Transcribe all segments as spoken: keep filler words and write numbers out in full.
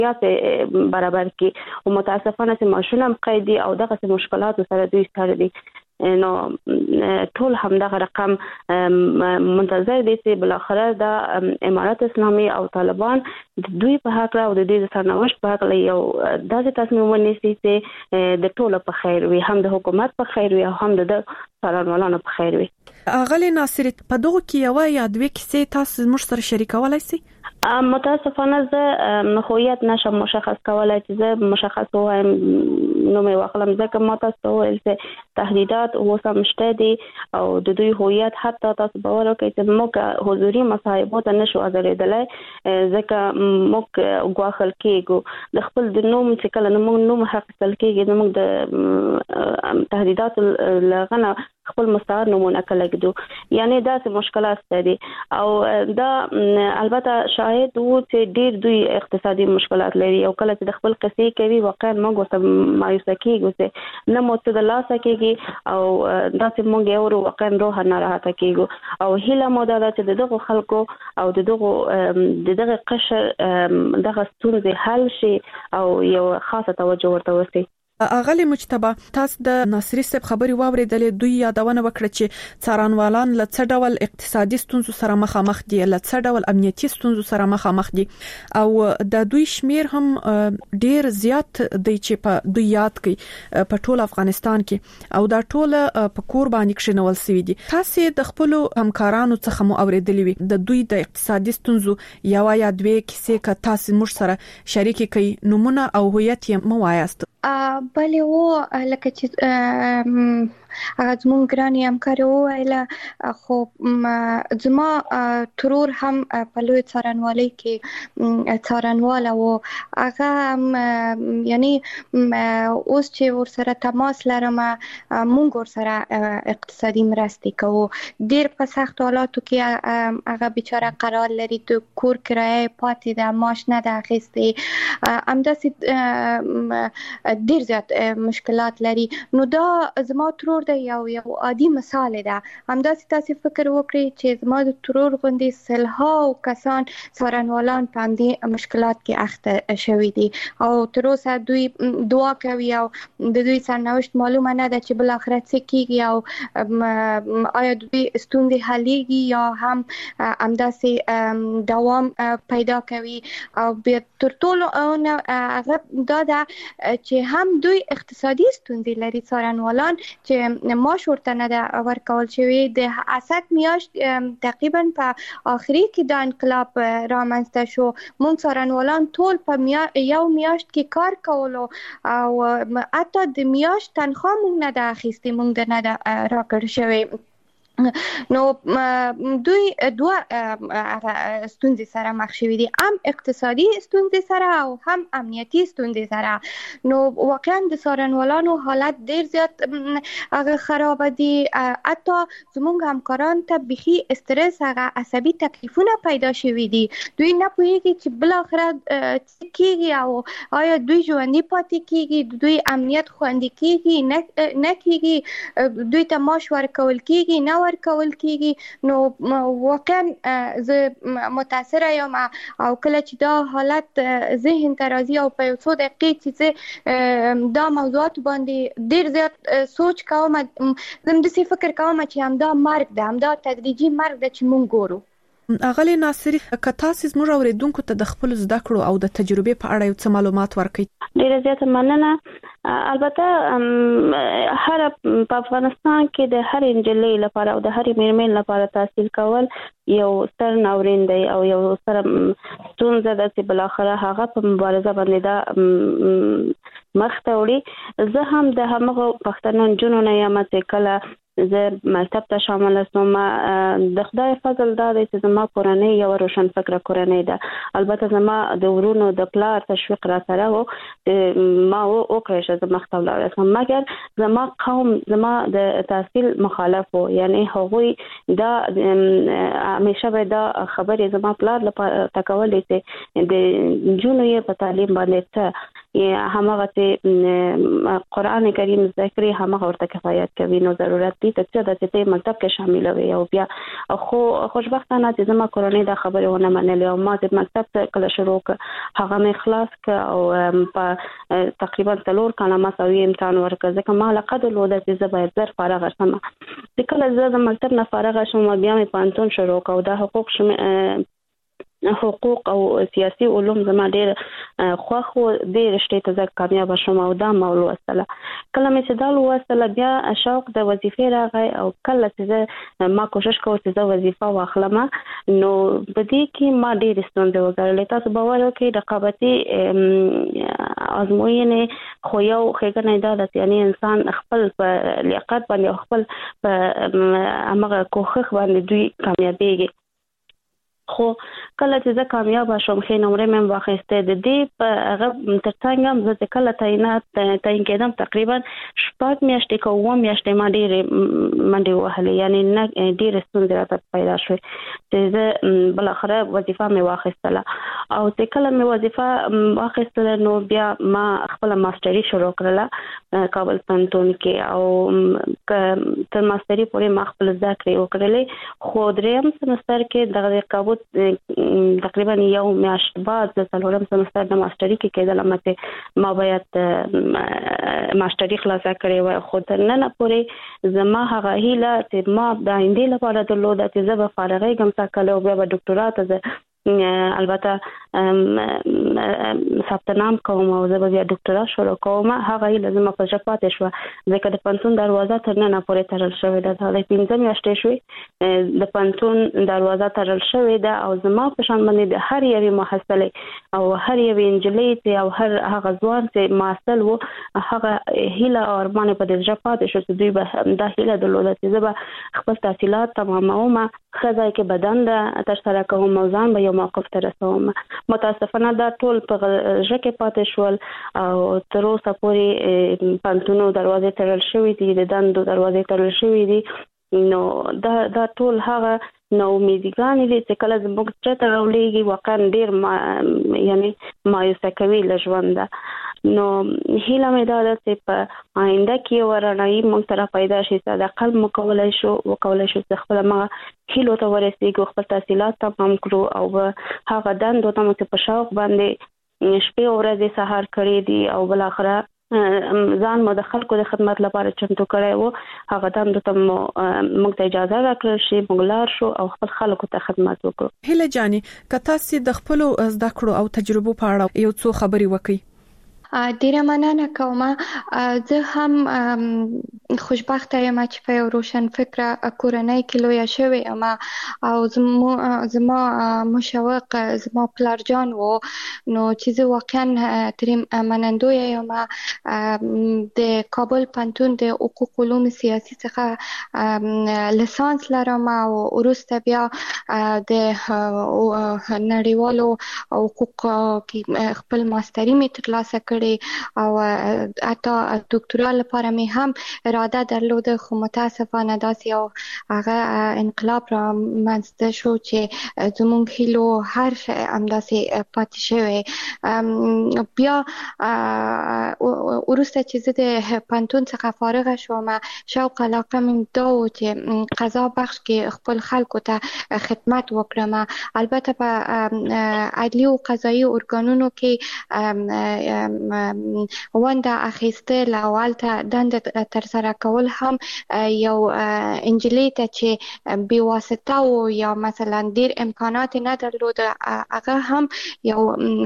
برابر کی او متاسفانه چې ماشومان قیدي او دغه مشکلات سره دوی سره دي نو ټول همدغه رقم منتظر دي چې بل اخر د امارات اسلامي او طالبان دوی په حق او د دې سرنوشت په حق یو داسې تصمیم ونیسي چې د ټولو په خیر وي، هم د حکومت په خیر وي او هم د څارنوالانو په خیر وي. اغلی ناصر په دغه کې یو یا دوه کیسې تاسو موږ سره شریکولای شئ؟ متاسفانه زه هویت نشم مشخص کولای چې زه مشخص وایم نو مې واخلم ځکه ما تاسو ویل چې تهدیدات اوس هم شته دي او د دوی هویت حتی تاسو باور وکړئ چې موږ حضوري مصاحبو ته نشو ازریدلای ځکه موږ غواخل کېږو د خپل د نوم چې کله موږ نوم حقیقت کېږي نو موږ د تهدیدات لغنه خپل مستعار نمونه کړو یعنی دا څه مشکلات دي او دا البته شاهد وو چې ډیر دوی اقتصادي مشکلات لري او کله چې د خپل قصې کوي واقعا موږ ورته مایوس کېږو چې نه مو څه د لاسه کېږي او دا چې موږ یو واقعا روح نه راحته کېږو او هیله مو دا چې دغه خلکو او دغه دغه قشر دغه ستونزې حل شي او یو خاصه توجه ورته وشي. اغلی مجتبی تاسو د ناصری صاحب خبري واوریدلې دوی یادونه وکړه چې څارنوالان له څه ډول اقتصادي ستونزو سره مخامخ دي، له څه ډول امنیتي ستونزو سره مخامخ دي او د دوی شمیر هم ډیر زیات دی چې په دوی یاد کړي په ټول افغانستان کې او دا ټول په کور باندې کښینول سوي دي. تاسو د خپل همکارانو څخه مو اوریدلې وي د دوی د اقتصادي ستونزو یو یا دوه کیسې که تاسو موږ سره شریک کړئ نمونه او هویت یې مو وایاست؟ بله و لکه چې هغه زمون ګرانی همکار وویله خو زما ترور هم په لوی څارنوالۍ کې څارنواله و هغه یعنی اوس چې ورسره تماس لرم مونږ ورسره اقتصادي مرستې کوو ډیر په سخت حالاتو کې هغه بیچاره قرار لري د کور کرایه پاتې ده معاش نه ده اخیستې همداسې ډیر زیات مشکلات لري نو دا زما ترور د یو یو عادي مثال ده همداسې تاسو فکر وکړئ چې زما د ترور غوندې سلهاو کسان څارنوالان په همدې مشکلات کې اخته شوي دي او تر اوسه دوی دعا کوي او د دوی سرنوشت معلومه نه ده چې بل آخره څه کیږي او آیا دوی ستونزې حلیږي یا هم همداسې دوام پیدا کوي او بیا تر ټولو هغه دا ده چې هم دوی اقتصادي ستونزې لري څارنوالان چې معاش ورته نه ده ورکول شوی د اسد میاشت تقریبا په آخري کې د انقلاب رامنځته شو مونږ څارنوالان ټول په میا... یو میاشت کې کار کولو او حتی د میاشت تنخواه مونږ نه ده اخیستې مونږ د نه ده راکړل شوی نو دوی دوه ستونزې سره مخ شوي دي هم اقتصادي ستونزې سره او هم امنیتي ستونزې سره نو واقعا د څارنوالانو حالت ډیر زیات هغه خراب دي حتی زموږ همکاران ته بخي استرس هغه عصبي تکلیفونه پیدا شوي دي دوی نه پوهیږي چې بل اخره څه کیږي او آیا دوی ژوندي پاتې کیږي دوی امنیت خوندي کیږي نه کیږي دوی ته معاش ورکول کیږي نه ورکول کیږي نو واقعا زه متاثره یم او کله چې دا حالت ذهن ته راځي او په یو څو دقیقې چې دا موضوعات باندې ډیر زیات سوچ کوم زم د څه فکر کوم چې همدا مرګ ده همدا تدریجي مرګ ده چې مونږ ګورو. اغلی ناصری که تاسو زموږ اوریدونکو ته د خپل زده کړو او د تجربې په اړه یو څه معلومات ورکړئ؟ ډیره زیاته مننه. البته هر په افغانستان کې د هر انجلۍ لپاره او د هر میرمن لپاره تحصیل کول یو ستر ناورین دی او یو ستر ستونزه ده چې بل اخره هغه په مبارزه باندې دا مخ ته وړي. زه هم د همغه پښتنو جنونو نه یم چې کله زه مکتب ته شامل شوم د خدای فضل دا دی چې زما کورنۍ یو روشن فکره کورنۍ ده. البته زما د ورونو د پلار تشویق را سره و ما وکړې چې زه مکتب لاړ شم مګر زما قوم زما د تحصیل مخالف و یعنی هغوی دا همیشه به دا خبرې زما پلار لپاره تکولې چې د جنونو یې په تعلیم باندې ته همغه چې قران کریم ذکر همغه ورته کفایت کوي. نو ضرورت دی چې د دې مکتب کې شامل وي. او بیا خو خوشبختانه چې زما کورنۍ دا خبره ونه منلې او ما د مکتب ته کله شروع هغه مې خلاص ک او په تقریبا څلور کاله ما سوي امتحان ورکړ ځکه ما لقد لوده چې زه باید زر فارغ شم. د کله زه د مکتب نه فارغ شوم بیا مې پانتون شروع کړ. دا حقوق شم حقوق او سیاسي علوم زما ډېر خوښ و. ډېر رشتې ته زه کامیاب شوم او دا مول وصله. کله مې چې دا وصله بیا شوق د وظیفې راغی او کله چې زه ما کوشش کوم چې زه وظیفه واخلم نو په دې کې ما ډېر ستونزې وګاللې. تاسو باور وکړئ رقابتي ازموینې خو یو ښېګڼه دا ده چې یعنی انسان خپل په لیاقت باندې خپل په هغه کوښښ باندې دوی کامیابېږي. خو کله چې زه کامیاب شوم خې نمرې مې واخیسته د دې په هغه ترڅنګ هم زه کله تعینات تعین کېدم تقریبا شپږ میاشتې کوم میاشتې ما ډېرې منډې وهلې یعنی نه ډېرې ستونزې راته پیدا شوې چې زه بل اخره وظیفه مې واخیستله. او چې کله مې وظیفه واخیستله نو بیا ما خپل ماستري شروع کړله کابل پوهنتون کې او تر ماستري پورې ما خپل زده کړې وکړلې. خو دریم سمستر کې دغه کابل تقریبا یو میاشت بعد د څلورم سمستر د ماستري کې کېدل مته ما باید ماستري خلاصه کړې و. خو تر نن پورې زما هغه هیله چې ما د آینده لپاره درلوده چې زه به فارغه ګم ساکله او بیا به ډاکټرات ته البته ثبت نام کوم او زه بیا ډاکټرا شروع کوم. هغه لازم په ځپات شو ځکه د پنځون دروازه تر نه پورې ترل شوې ده. د پنځم میاشتې شوې د پنځون دروازه ترل شوې ده او زما په شان باندې د هر یوې محصله او هر یوې انجلۍ او هر هغه ځوان چې ماسل وو هغه هیله او ارمان په دې ځپات شو چې دوی به د هیله درلوده چې زه به خپل تحصیلات تماموم خزای کې بدن د تر سره کوم موضوع به موقف ته رسوم. متاسفانه دا ټول په ژکه پاتې شول او تر اوسه پورې پانتونو دروازې تړل شوې دي د دندو دروازې تړل شوې دي. نو دا دا ټول هغه نو امیدګان دي چې کله زموږ چته راولېږي واقعا ډېر ما یعنی مایوسه کوي له ژونده. نو هیله مې دا ده چې په آینده کې ورنایي موږ سره پیدا شي چې د عقل مکولای شو وکولای شو چې خپل ما هیلو ته ورسېږو خپل تحصیلات تمام کړو او هغه دندو ته مو په شوق باندې شپې او ورځې سهار کړې دي او بل اخره ځان مو د خلکو د خدمت لپاره چمتو کړی وو. هغه دندو ته موږ ته اجازه راکړل شي موږ لار شو او خپل خلکو ته خدمت وکړو. هیله جاني کته سي د خپل زده کړو او تجربو په اړه یو څو خبري وکړي. ډیره مننه کوم. زه هم خوشبخته یم چې په روشن فکره کورنۍ کې لویه شوې یم او زما زما مشوق زما پلارجان وو نو چې زه واقعا ترې منندوی یم. د کابل پوهنتون د حقوق علوم سیاسي څخه لیسانس لرم او وروسته بیا د نړیوالو حقوق کې خپل ماستري مې ترلاسه کړ او حتی ډاکټرا لپاره مې هم اراده درلوده خو متاسفانه داسې او هغه انقلاب را منځته شو چې زموږ هیلو هر همداسې پاتې شوی. بیا وروسته چې زه د پوهنتون څخه فارغه شوم شوق علاقه مې دا و چې قضا بخش کې خپل خلکو ته خدمت وکړم. البته په عدلي او قضایي ارګانونو کې ونده اخیستل او هلته دنده ترسره کول هم یو انجلۍ ته چې بې واسطه و یا مثلا ډېر امکانات نه درلود هغه هم یو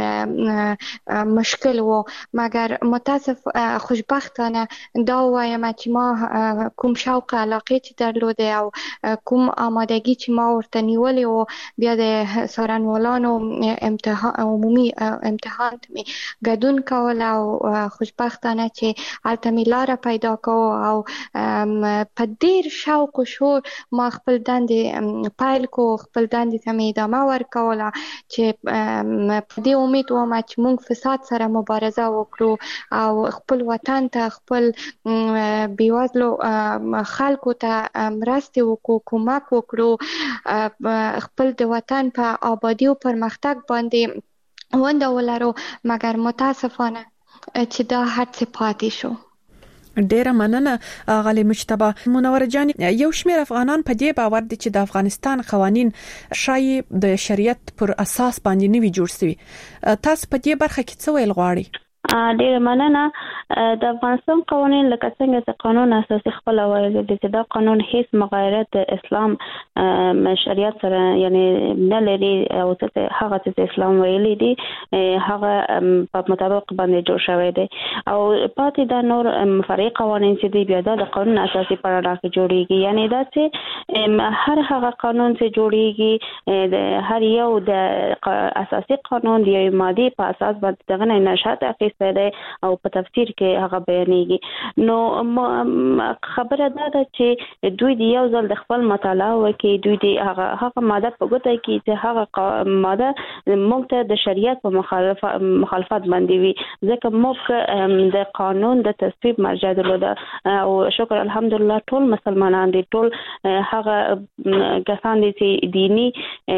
مشکل و. مګر متاسف خوشبختانه دا وایم چې ما کوم شوق علاقې چې درلوده او کوم آمادگی چې ما ورته نیولې و بیا د څارنوالانو امتحان عمومي امتحان مې ګډون کول او خوشبختانه چې هلته مې لاره پیدا کو او په ډېر شوق او شور ما خپل دندې پیل کو. خپل دندې ته مې ادامه ورکوله چې په دې امید وم چې موږ فساد سره مبارزه وکړو او خپل وطن ته خپل بېوزلو خلکو ته مرستې وکړو کومک وکړو خپل د وطن په آبادي او پرمختګ باندې ونده ولرو. مګر متاسفانه چې دا هڅه پاتې شو. ډیره مننه غالي مجتبی منوره جان. یو شمېر افغانان په دې باور دي چې د افغانستان قوانين شایي د شریعت پر اساس باندې نوي جوړ شوي. تاسو په دې برخه کې څه ویل غواړئ؟ ډیره مننه. د افغانستان قوانين لکه څنګه چې قانون اساسي خپل وایي چې دا قانون هیڅ مغایرت د اسلام شریعت سره یعنی نه لري او ته هغه چې اسلام ویلي دي هغه په مطابق باندې جوړ شوی دی او پاتې دا نور فرعي قوانين چې دی بیا د قانون اساسي پر اړه کې جوړیږي. یعنی دا چې هر هغه قانون چې جوړیږي د هر یو د اساسي قانون دی ماده په اساس باندې دغه نشاط اخیسته دی او په تفسیر کې هغه بیانېږي. نو خبره دا ده چې دوی دی یو ځل د خپل مطالعه وکي دوی دی هغه هغه ماده په ګوته کې چې هغه ماده موږ ته د شریعت په مخالفت مخالفت باندې وي ځکه موږ د قانون د تصویب مرجع درلوده او شکر الحمدلله ټول مسلمانان دي ټول هغه کسان دي چې دینی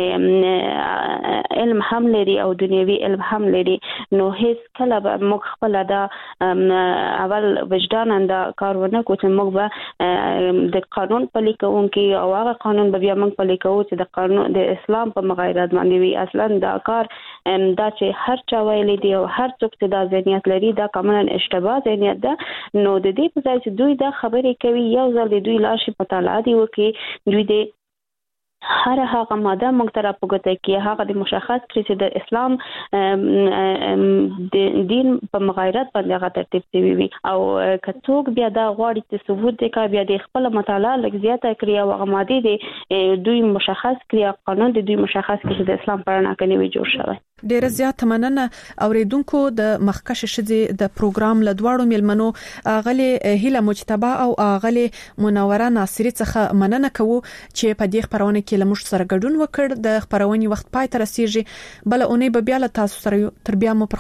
علم هم لري او دنیوي علم هم لري. نو هیڅ کله به موږ خپل دا اول وجدان انده کارونه کوو چې موږ به د قانون پلي کوونکي او هغه قانون به بیا موږ پلي کوو چې د قانون د اسلام په مغایرت باندې وي. اصلا دا کار دا چې هر چا ویلي دی او هر څوک چې دا ذهنیت لري دا کومه اشتباه ذهنیت ده. نو د دې په ځای چې دوی دا خبرې کوي یو ځل د دوی لاشي مطالعه دی وکي دوی د هر هغه ماده موږ ته راپوګته کې هغه د مشخص کړي چې د اسلام د دین په مغایرت باندې هغه ترتیب شوی وي او کڅوګ بیا دا غواړي چې ثبوت وکړي بیا د خپل مطالعه لږ زیاته کړي او هغه ماده د دوی مشخص کړي قانون د دوی مشخص کړي چې د اسلام پر اړه کې وی جوړ شوی. ډیره زیات مننه اوریدونکو. د مخکش شذې د پروګرام لدواړو ملمنو غلي هیله مجتبی او غلي منوره ناصری څخه مننه کوو چې په دې خبرونه کې لمش سره ګډون وکړ. د خبرونې وخت پای ته رسیږي بل اونۍ به بیا له تاسو سره تر بیا مو